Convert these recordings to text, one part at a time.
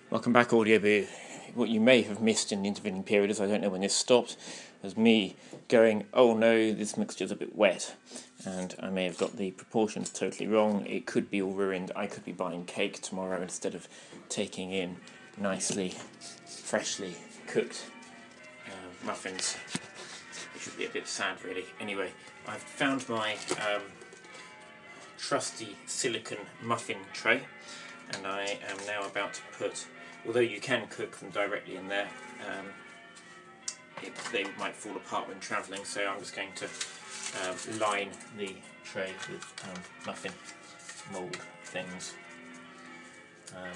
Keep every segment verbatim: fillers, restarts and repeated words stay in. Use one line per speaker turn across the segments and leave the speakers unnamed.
Welcome back, Audioboo. What you may have missed in the intervening period, as I don't know when this stopped, was me going, oh no, this mixture's a bit wet, and I may have got the proportions totally wrong. It could be all ruined. I could be buying cake tomorrow instead of taking in nicely, freshly cooked uh, muffins. It should be a bit sad, really. Anyway, I've found my um, trusty silicon muffin tray, and I am now about to put, although you can cook them directly in there, um, it, they might fall apart when travelling, so I'm just going to um, line the tray with um, muffin mould things. Um,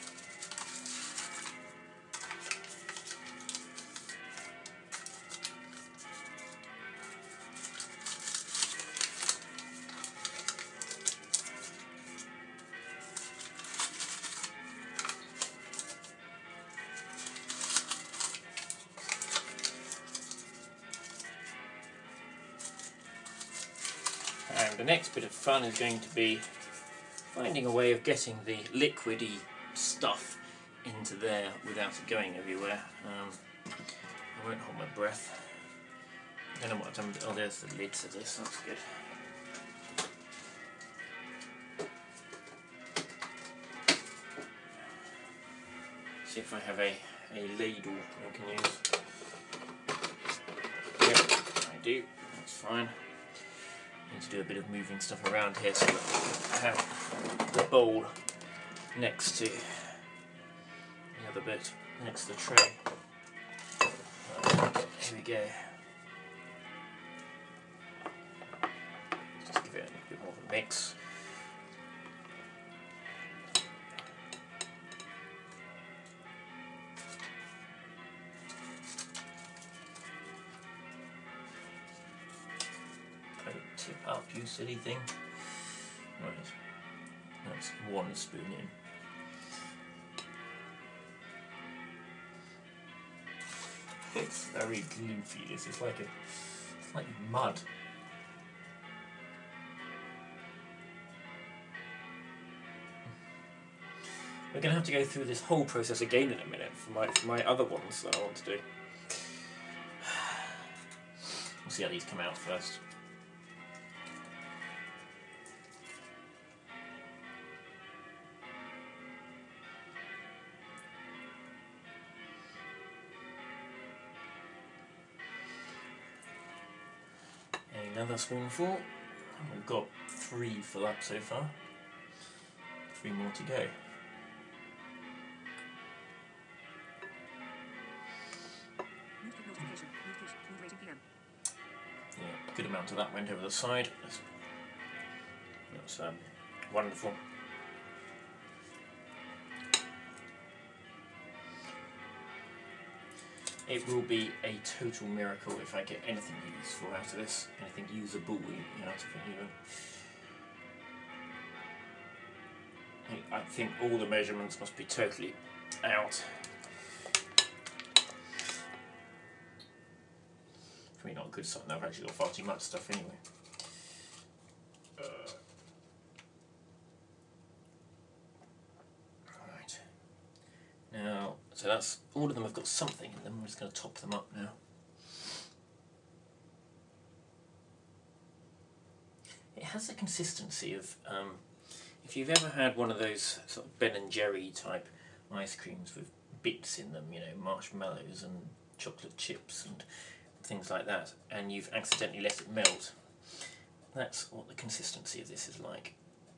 And the next bit of fun is going to be finding a way of getting the liquidy stuff into there without it going everywhere. Um, I won't hold my breath. I don't know what I've done with, oh, there's the lid to this, that's good. See if I have a, a ladle I can use. Yep, I do, that's fine. Need to do a bit of moving stuff around here so that I have the bowl next to the other bit, next to the tray. Right, here we go. Just give it a bit more of a mix. Tip up, you silly thing. Right, that's one spoon in. It's very gloopy. This is like a, it's like mud. We're going to have to go through this whole process again in a minute for my for my other ones that I want to do. We'll see how these come out first. Another spoonful, and we've got three full up so far. Three more to go. Yeah, good amount of that went over the side. That's, that's um, wonderful. It will be a total miracle if I get anything useful out of this, anything usable out of it even. I think all the measurements must be totally out. For me, not a good sign. I've actually got far too much stuff anyway. Uh, right. Now, so that's all of them have got something in them. I'm just going to top them up now. It has a consistency of, um, if you've ever had one of those sort of Ben and Jerry type ice creams with bits in them, you know, marshmallows and chocolate chips and things like that, and you've accidentally let it melt, that's what the consistency of this is like.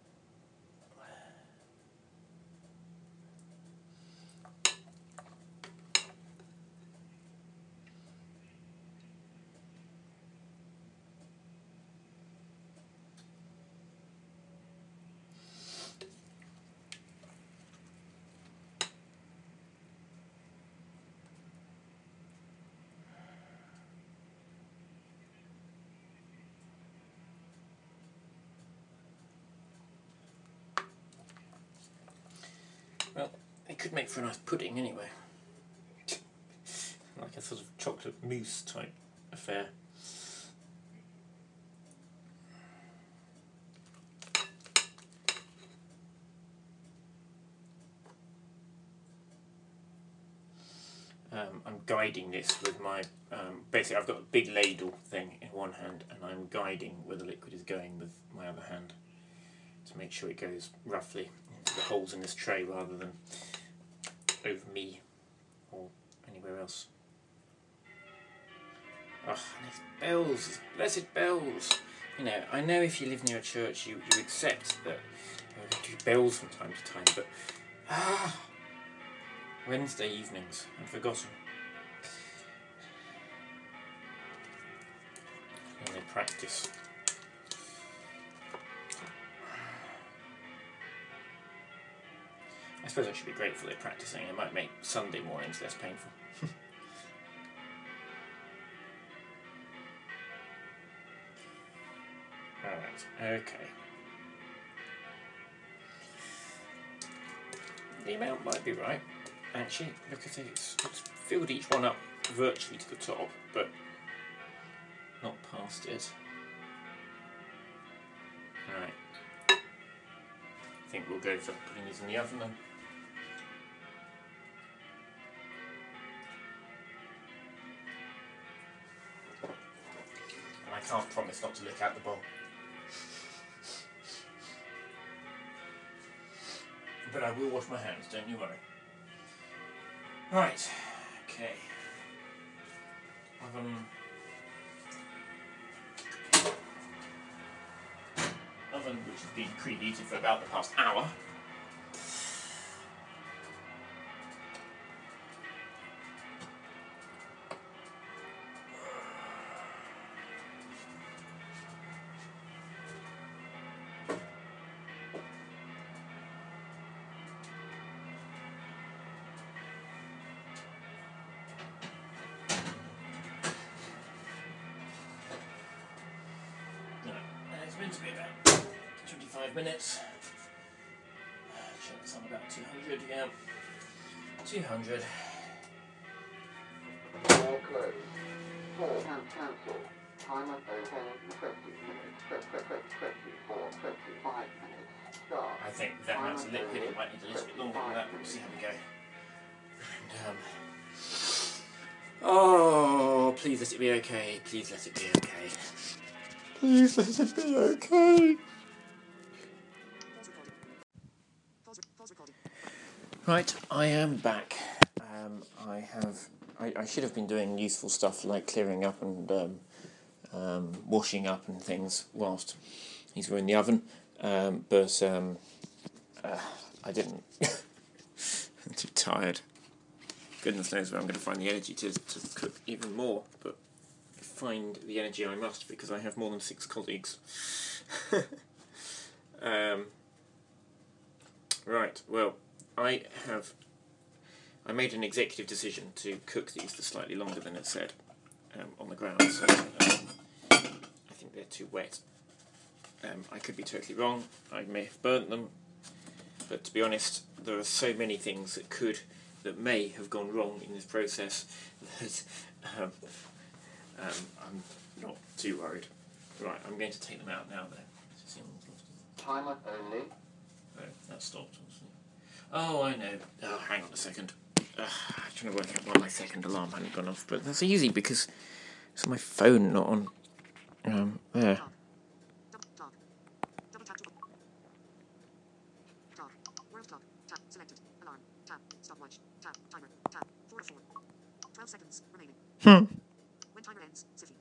Well, it could make for a nice pudding anyway. Like a sort of chocolate mousse type affair. um, I'm guiding this with my, um, basically I've got a big ladle thing in one hand and I'm guiding where the liquid is going with my other hand to make sure it goes roughly into the holes in this tray rather than over me or anywhere else. Oh, and these bells, these blessed bells. You know, I know if you live near a church you, you accept that there are do bells from time to time, but ah, Wednesday evenings, I've forgotten. And they practice. I suppose I should be grateful they're practicing. It might make Sunday mornings less painful. Alright, okay. The amount might be right. Actually, look at it, it's, it's filled each one up virtually to the top, but not past it. Alright. I think we'll go for putting these in the oven then. And I can't promise not to lick out the bowl. But I will wash my hands, don't you worry. Right, okay. Oven. Oven which has been preheated for about the past hour. It's meant to be about twenty-five minutes. Check this on about two hundred, yeah. two hundred.
Door closed. Four cancel. Timer open twenty minutes. twenty-four, twenty-five minutes. Start.
I think that amount's a liquid, it might need a little bit longer than that, but we'll see how we go. And, um, oh, please let it be okay. Please let it be okay. Please let it be okay. Right, I am back. Um, I have. I, I should have been doing useful stuff like clearing up and um, um, washing up and things whilst these were in the oven, um, but um, uh, I didn't. I'm too tired. Goodness knows where I'm going to find the energy to to cook even more, but find the energy I must because I have more than six colleagues. um, right, well, I have. I made an executive decision to cook these for slightly longer than it said um, on the ground, so um, I think they're too wet. Um, I could be totally wrong, I may have burnt them, but to be honest, there are so many things that could, that may have gone wrong in this process that um, um, I'm not too worried. Right, I'm going to take them out now though.
Timer only.
Oh, that stopped, obviously. Oh, I know. Oh, hang on a second. Uh, I'm trying to work out why my second alarm hadn't gone off, but that's easy because it's on my phone, not on. Um, there. Hmm.
When timer ends, Siffy.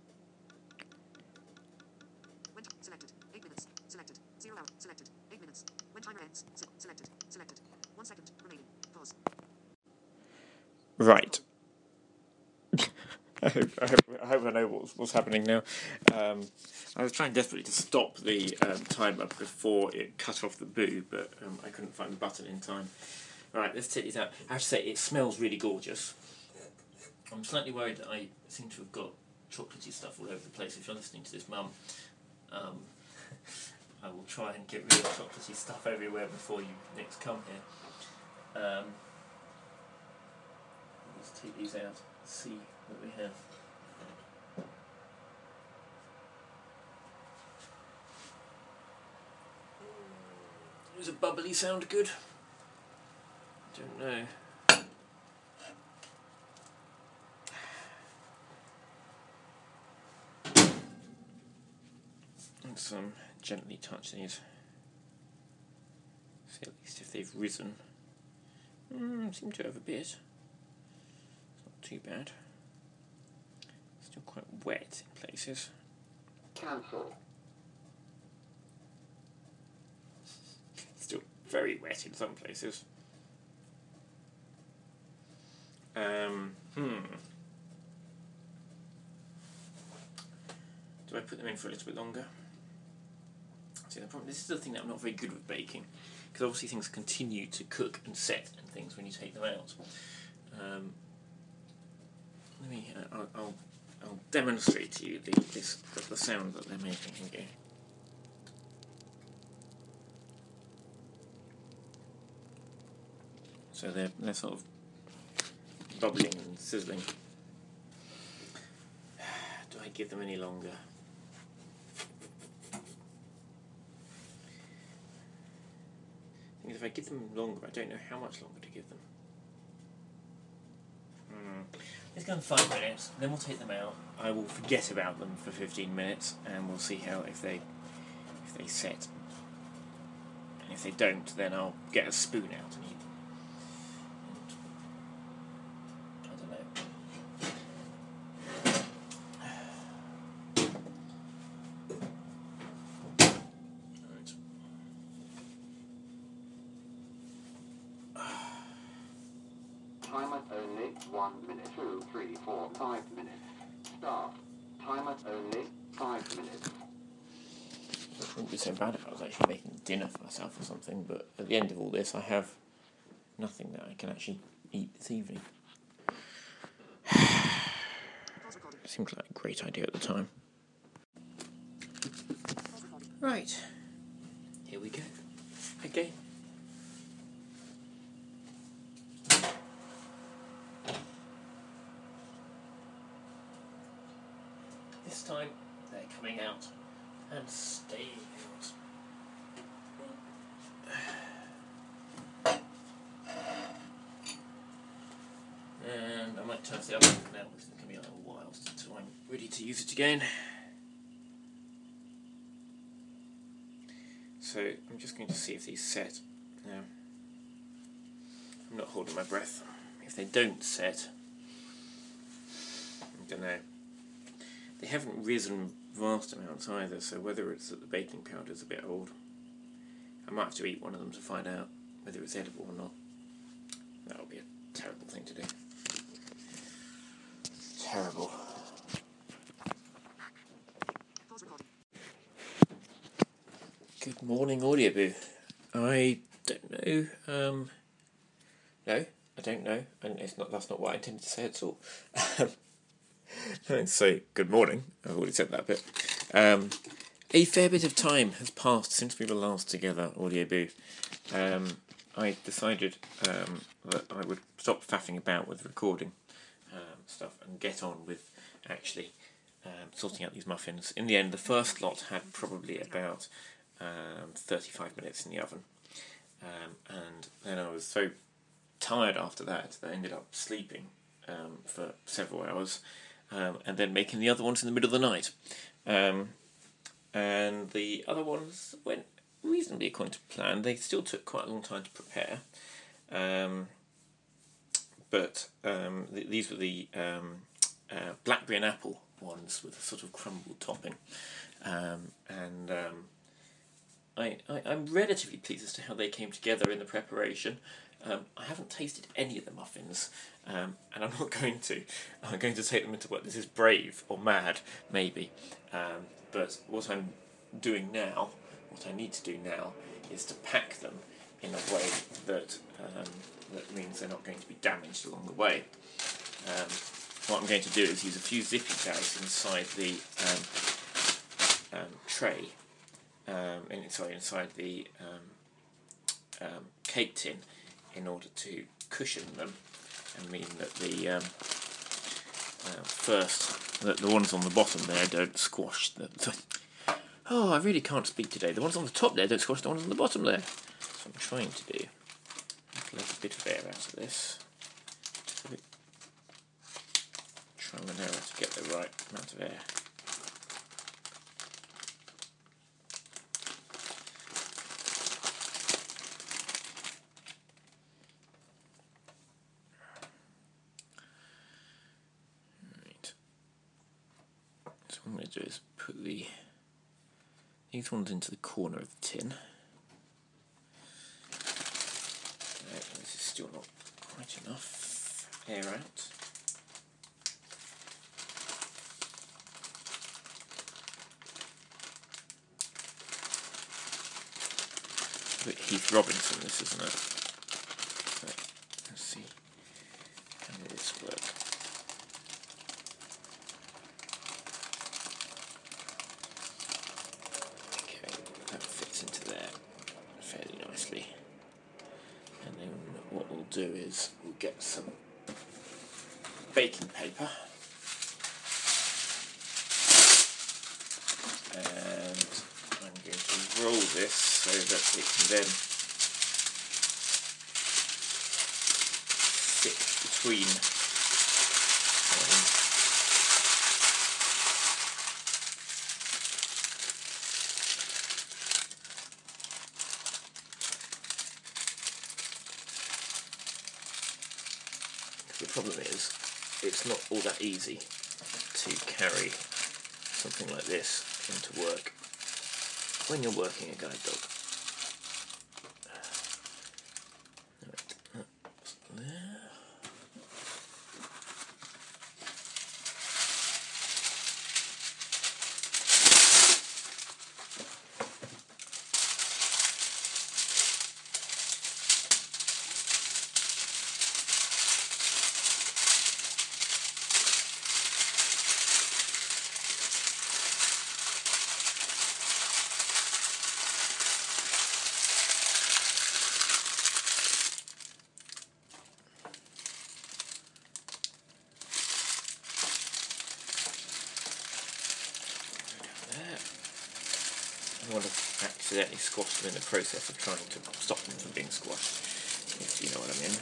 When selected, eight minutes, selected, zero hour, selected, eight minutes. When timer ends, si selected, selected, one second remaining, pause.
Right. I, hope, I, hope, I hope I know what's, what's happening now. Um, I was trying desperately to stop the um, timer before it cut off the boo, but um, I couldn't find the button in time. Right, let's take these out. I have to say, it smells really gorgeous. I'm slightly worried that I seem to have got chocolatey stuff all over the place. If you're listening to this, Mum, um, I will try and get rid of chocolatey stuff everywhere before you next come here. Um, let's take these out and see what we have. Does a bubbly sound good? Don't know. once um, gently touch these, see at least if they've risen. Mm, seem to have a bit. It's not too bad. Still quite wet in places.
Cancel.
Still very wet in some places. Um, hmm. Do I put them in for a little bit longer? See, the problem, this is the thing that I'm not very good with baking, because obviously things continue to cook and set and things when you take them out. Um, let me, uh, I'll, I'll, I'll demonstrate to you the, this, the, the sound that they're making. Here we go. So they're, they're sort of bubbling and sizzling. Do I give them any longer? If I give them longer, I don't know how much longer to give them. Mm. Let's go in five minutes, then we'll take them out. I will forget about them for fifteen minutes, and we'll see how if they if they set. And if they don't, then I'll get a spoon out and eat them. And I don't know.
Timer only one minute. Two, three, four, five minutes. Start. Timer only five minutes.
It wouldn't be so bad if I was actually making dinner for myself or something, but at the end of all this I have nothing that I can actually eat this evening. Seemed like a great idea at the time. Right, here we go. Again. This time they're coming out and staying out. And I might turn off the oven now because it can be a little while until I'm ready to use it again. So I'm just going to see if these set. Now, I'm not holding my breath. If they don't set, I don't know. They haven't risen vast amounts either, so whether it's that the baking powder is a bit old, I might have to eat one of them to find out whether it's edible or not. That would be a terrible thing to do. Terrible. Good morning, Audioboo. I don't know. Um, no, I don't know, and it's not. That's not what I intended to say at all. So, good morning. I've already said that bit. Um, a fair bit of time has passed since we were last together, Audioboo. Um, I decided um, that I would stop faffing about with recording um, stuff and get on with actually um, sorting out these muffins. In the end, the first lot had probably about um, thirty-five minutes in the oven. Um, and then I was so tired after that that I ended up sleeping um, for several hours. Um, and then making the other ones in the middle of the night. Um, and the other ones went reasonably according to plan. They still took quite a long time to prepare. Um, but um, th- these were the um, uh, blackberry and apple ones with a sort of crumbled topping. Um, and um, I, I, I'm relatively pleased as to how they came together in the preparation. Um, I haven't tasted any of the muffins, um, and I'm not going to. I'm going to take them into what this is brave or mad, maybe. Um, but what I'm doing now, what I need to do now, is to pack them in a way that um, that means they're not going to be damaged along the way. Um, what I'm going to do is use a few zippy tabs inside the um, um, tray, um, in, sorry, inside the um, um, cake tin, in order to cushion them and mean that the um, uh, first, that the ones on the bottom there don't squash the, the... Oh, I really can't speak today. The ones on the top there don't squash the ones on the bottom there. So I'm trying to do. Let a bit of air out of this. Try and know how to get the right amount of air. what I'm going to do is put the these ones into the corner of the tin. Right, this is still not quite enough air out. A bit Heath Robinson, this, isn't it? Right, let's see how will this work. Okay, that fits into there fairly nicely. And then what we'll do is we'll get some baking paper and I'm going to roll this so that it can then sit between um, the problem is it's not all that easy to carry something like this into work when you're working a guide dog. Right, that's there. I want to accidentally squash them in the process of trying to stop them from being squashed, if you know what I mean.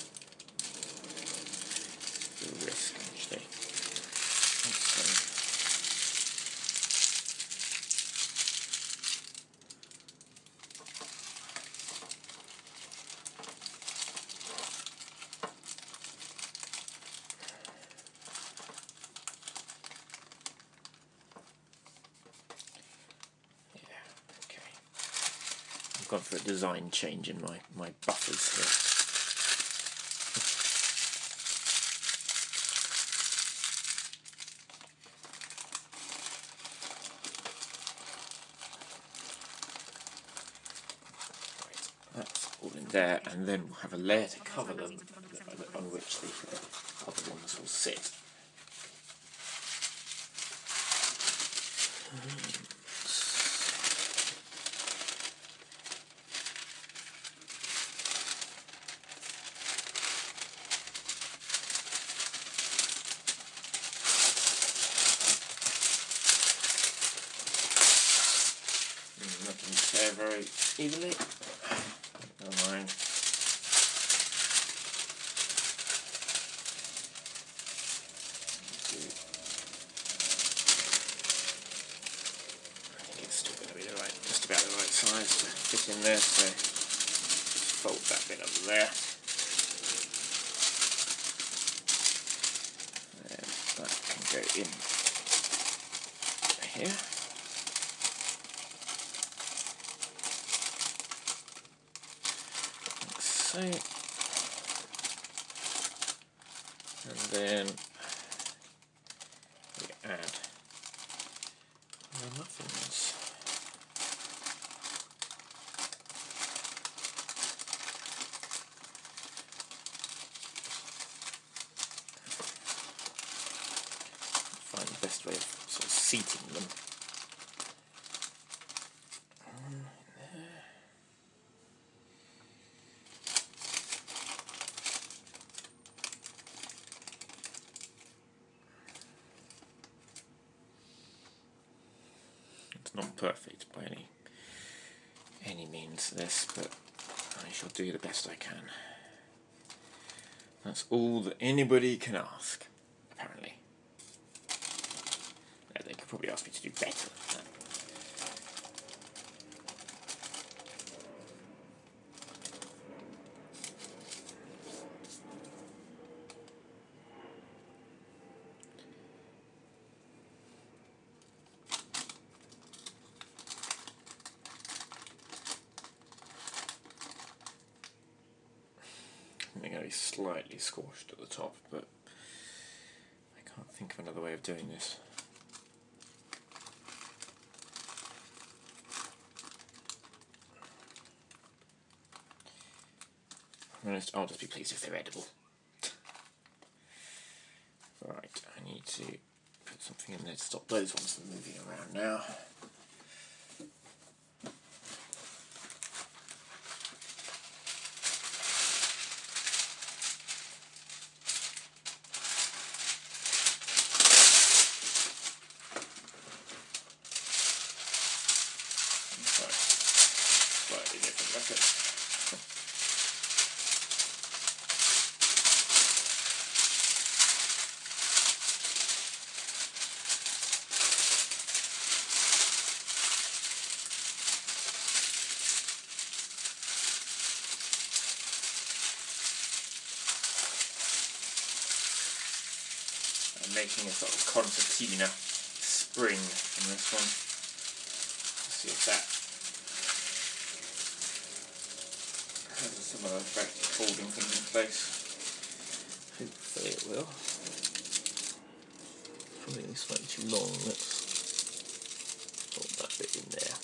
The risk, actually. So, I've gone for a design change in my, my buffers here. Right, that's all in there, and then we'll have a layer to cover them on which the other ones will sit. Very evenly. Never mind. I think it's still going to be the right, just about the right size to fit in there, so just fold that bit up there. And that can go in here. So, and then we add the muffins. Find the best way of sort of seating them. Not perfect by any any means this, but I shall do the best I can. That's all that anybody can ask, apparently. Yeah, they could probably ask me to do better than that. going to be slightly squashed at the top, but I can't think of another way of doing this. Honest, I'll just be pleased if they're edible. Right, I need to put something in there to stop those ones from moving around now. Slightly different method. I'm making a sort of concertina spring from this one. Let's see if that has a similar effect of holding things in place. Hopefully it will. Probably slightly too long. Let's hold that bit in there.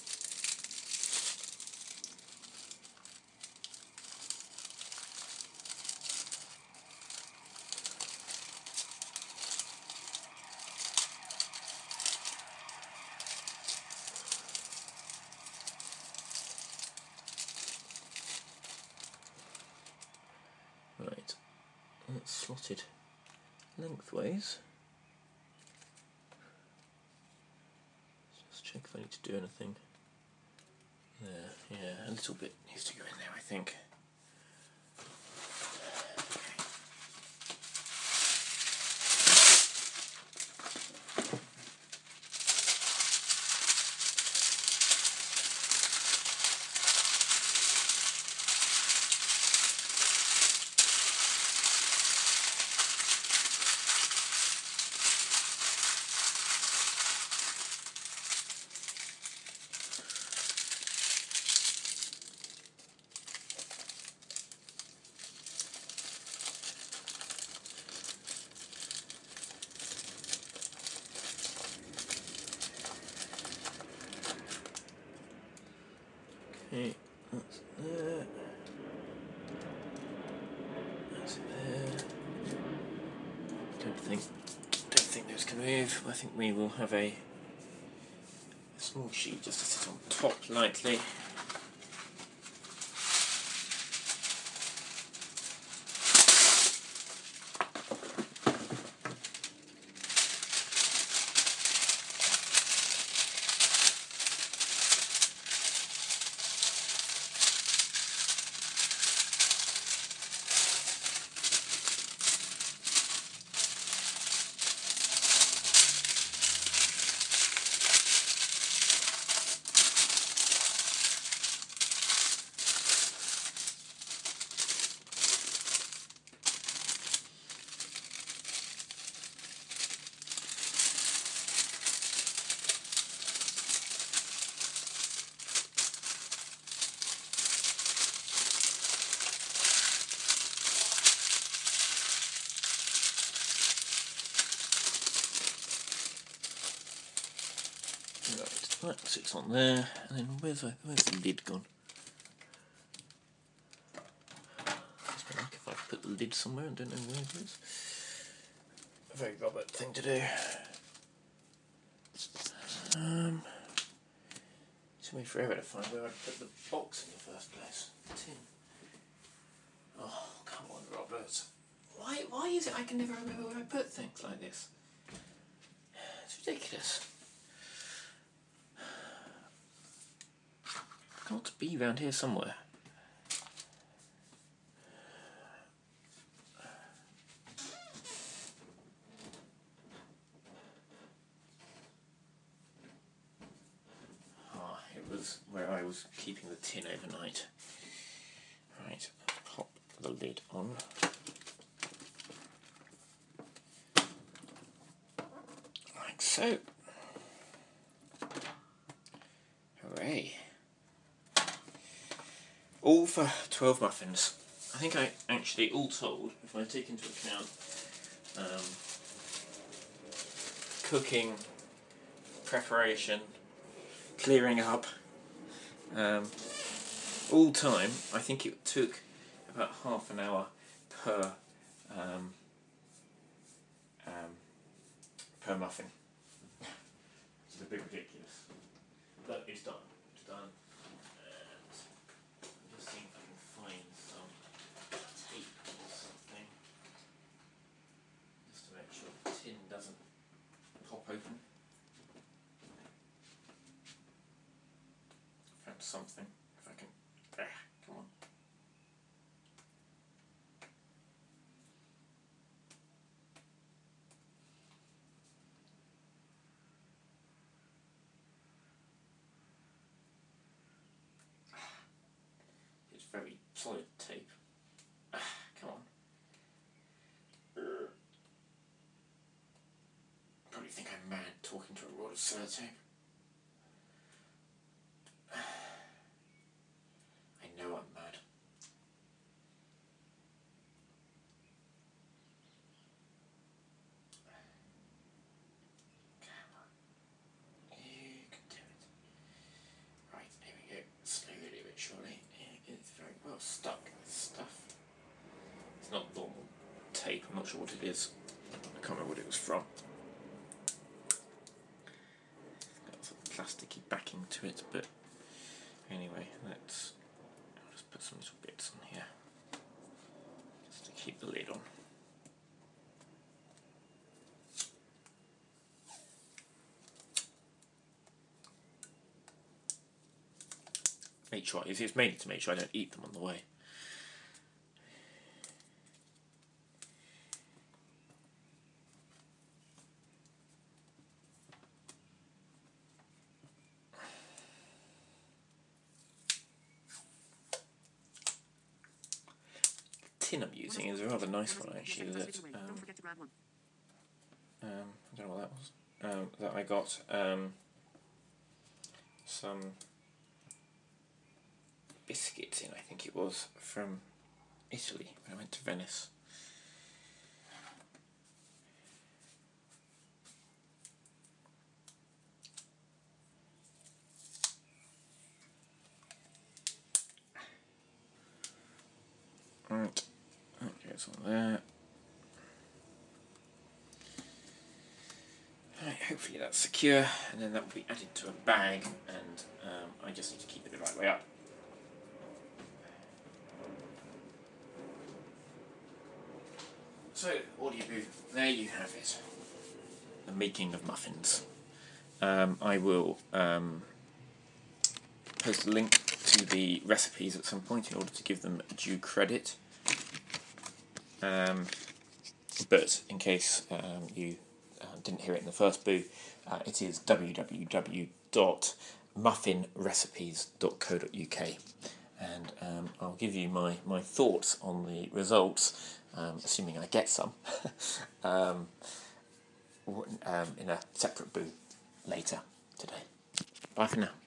Right, that's slotted lengthways. Let's just check if I need to do anything. There, yeah, a little bit needs to go in there, I think. Okay, that's there. That's there. Don't think, don't think those can move. I think we will have a, a small sheet just to sit on top lightly. Right, that sits on there, and then where's the, where's the lid gone? It's been like if I put the lid somewhere and don't know where it is. A very Robert thing to do. Um, it took me forever to find where I'd put the box in the first place. The tin. Oh, come on, Robert. Why, why is it I can never remember where I put things like this? It's ridiculous. Got to be around here somewhere. Ah, it was where I was keeping the tin overnight. Right, pop the lid on. Like so. Hooray. All for twelve muffins. I think I actually, all told, if I take into account um, cooking, preparation, clearing up, um, all time, I think it took about half an hour per um, um, per muffin. It's a bit ridiculous. But it's done. It's done. And I'm just seeing if I can find some tape or something. Just to make sure the tin doesn't pop open. Found something. If I can. Ah, come on. It's very solid tape. Ah, come on. Probably think I'm mad talking to a roll of sellotape. I know I'm mad. Come on. You can do it. Right, here we go. Slowly but surely. It's very well stuck, this stuff. It's not normal tape, I'm not sure what it is. I can't remember what it was from. It's got some plasticky backing to it, but anyway, let's I'll just put some little bits on here just to keep the lid on. Make sure it's, it's mainly to make sure I don't eat them on the way. The tin I'm using is a rather nice one actually. That um,
Don't forget to grab one.
um, I don't know what that was. Um, that I got um, some biscuits in, I think it was, from Italy when I went to Venice. Right, that goes on there. Right, hopefully that's secure, and then that will be added to a bag, and um, I just need to keep it the right way up. So, Audio Booth, there you have it. The making of muffins. Um, I will um, post a link to the recipes at some point in order to give them due credit. Um, but in case um, you uh, didn't hear it in the first boo, uh, it is w w w dot muffin recipes dot co dot u k, and um, I'll give you my, my thoughts on the results, um, assuming I get some, um, um, in a separate boo later today. Bye for now.